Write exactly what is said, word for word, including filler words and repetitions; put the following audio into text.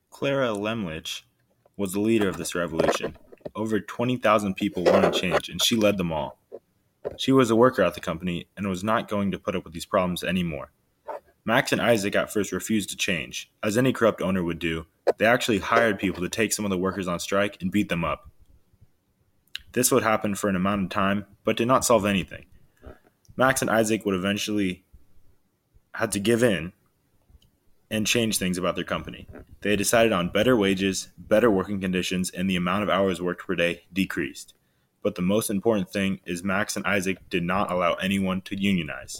Clara Lemlich was the leader of this revolution. Over twenty thousand people wanted change, and she led them all. She was a worker at the company and was not going to put up with these problems anymore. Max and Isaac at first refused to change. As any corrupt owner would do, they actually hired people to take some of the workers on strike and beat them up. This would happen for an amount of time, but did not solve anything. Max and Isaac would eventually had to give in and change things about their company. They decided on better wages, better working conditions, and the amount of hours worked per day decreased. But the most important thing is Max and Isaac did not allow anyone to unionize.